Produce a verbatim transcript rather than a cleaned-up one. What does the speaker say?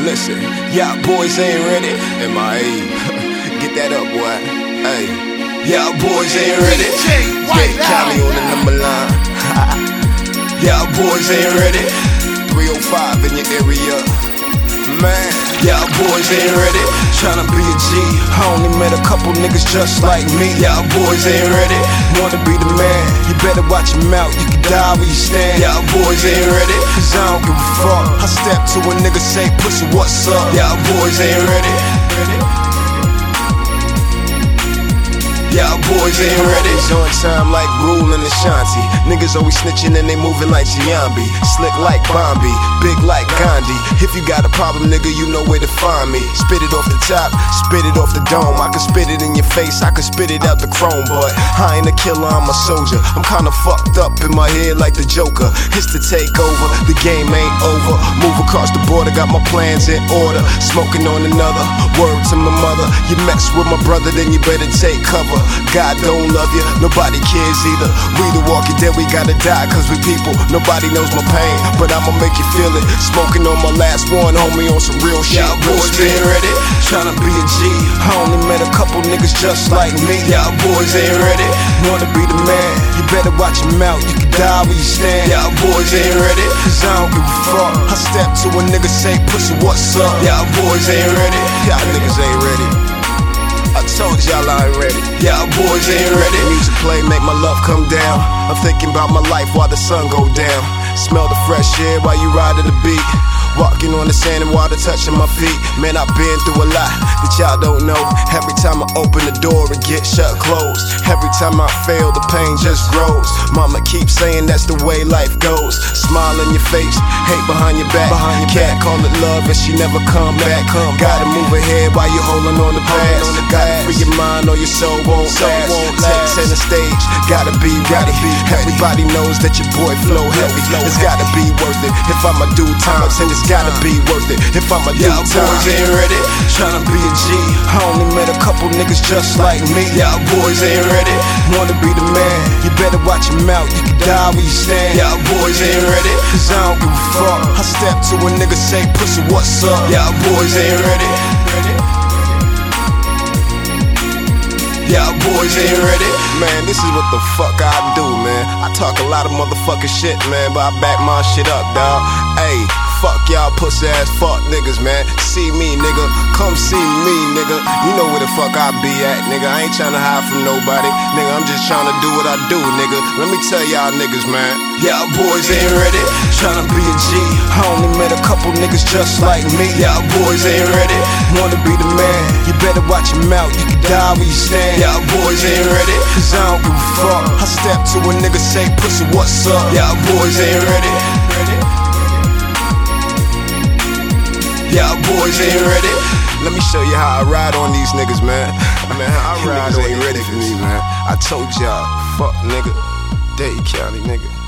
listen, y'all boys ain't ready. M I A, get that up, boy. Hey, y'all boys ain't ready. Get Cali on the number line. Y'all boys ain't ready. three oh five in your area, man. Y'all boys ain't ready. Tryna be a G, I only met a couple niggas just like me. Y'all boys ain't ready. Wanna be the man, you better watch your mouth, you can die where you stand. Y'all boys ain't ready, cause I don't give a fuck. I step to a nigga, say pussy what's up. Y'all boys ain't ready. Y'all boys ain't ready. It's on time like Rule and Ashanti. Niggas always snitching and they moving like Giambi. Slick like Bombi, big like Gandhi. If you got a problem, nigga, you know where to find me. Spit it off the top, spit it off the dome. I can spit it in your face, I can spit it out the chrome. But I ain't a killer, I'm a soldier. I'm kinda fucked up in my head like the Joker. It's to take over, the game ain't over. Move across the border, got my plans in order. Smoking on another, word to my mother. You mess with my brother, then you better take cover. God don't love you, nobody cares either. We the walking dead, we gotta die cause we people. Nobody knows my pain, but I'ma make you feel it. Smoking on my last one, homie, on some real shit. Y'all boys ain't ready. Tryna be a G, I only met a couple niggas just like me. Y'all boys ain't ready. Wanna be the man, you better watch your mouth, you can die where you stand. Y'all boys ain't ready, cause I don't give a fuck. I step to a nigga, say pussy what's up. Y'all boys ain't ready. Y'all niggas ain't ready. I told y'all I ain't ready. Y'all boys ain't ready. Music play, make my love come down. I'm thinking about my life while the sun go down. Smell the fresh air while you riding the beat. Walking on the sand and water touching my feet. Man, I've been through a lot that y'all don't know. Every time I open the door, it get shut closed. Every time I fail, the pain just grows. Mama keeps saying that's the way life goes. Smile in your face, hate behind your back. Behind your Can't back. Call it love and she never come never back. Come Gotta back. Move ahead while you holding on the past. Gotta free your mind or your soul won't soul last. Won't Take center stage, gotta be ready. Be Everybody knows that your boy flow heavy. It's gotta be worth it. If I'ma do time, then it's gotta be worth it. If I'ma do time, y'all boys ain't ready. Tryna be a G, I only met a couple niggas just like me. Y'all boys ain't ready. Wanna be the man, you better watch your mouth, you can die where you stand. Y'all boys ain't ready, cause I don't give a fuck. I step to a nigga, say pussy what's up. Y'all boys ain't ready. Y'all boys ain't ready. Man, this is what the fuck I do, man. I talk a lot of motherfucking shit, man, but I back my shit up, dawg. Ayy, fuck y'all pussy ass fuck niggas, man. See me, nigga. Come see me, nigga. You know where the fuck I be at, nigga. I ain't tryna hide from nobody. Nigga, I'm just tryna do what I do, nigga. Let me tell y'all niggas, man. Y'all boys ain't ready. Tryna be a G, I only met a couple niggas just like me. Y'all boys ain't ready. Wanna be the man, you better watch your mouth, you can die where you stand. Y'all boys ain't ready, cause I don't give a fuck. I step to a nigga, say pussy what's up. Y'all boys ain't ready. Y'all boys ain't ready. Let me show you how I ride on these niggas, man. Man, how I ride ain't ready for me, man. I told y'all, fuck nigga, Dade County nigga.